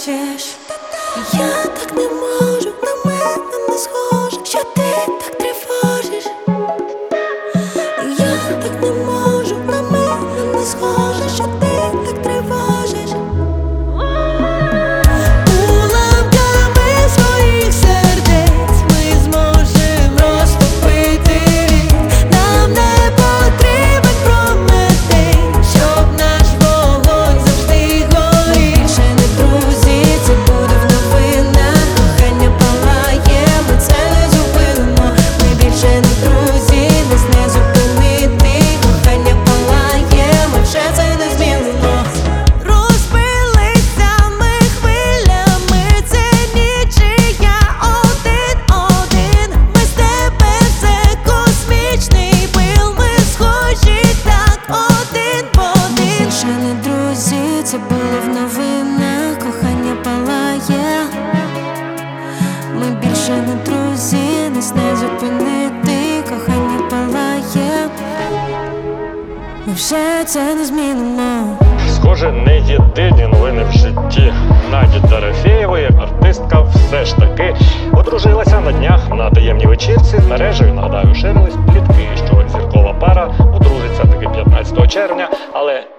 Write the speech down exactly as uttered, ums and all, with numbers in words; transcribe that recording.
бачиш. Я так не можу, на мене не схоже, що ти так тривожиш. Я так не можу, на мене не схоже, що ти так тривожиш. Уламками своїх сердець ми зможем розтопити рід. Нам не потрібен Прометей, щоб наш вогонь завжди горів. Більше не друзі, це буде в новинах. Кохання палає, ми це не зупинимо. Ми більше не друзі, нас не зупинити. Кохання палає, ми вже це не змінимо. Розбилися ми хвилями, це нічия один-один. Ми з тебе все космічний пил, ми схожі так один в один. Ми більше не друзі, це було в новинах. Кохання палає, ми більше не друзі, нас не зупинити. Кохання палає, ми вже це не змінимо. Схоже, не єдині новини в житті Наді Дорофєєвої. Артистка все ж таки одружилася на днях на таємній вечірці. Мережею, нагадаю, ширились плітки, що зіркова пара одружиться таки п'ятнадцятого червня, але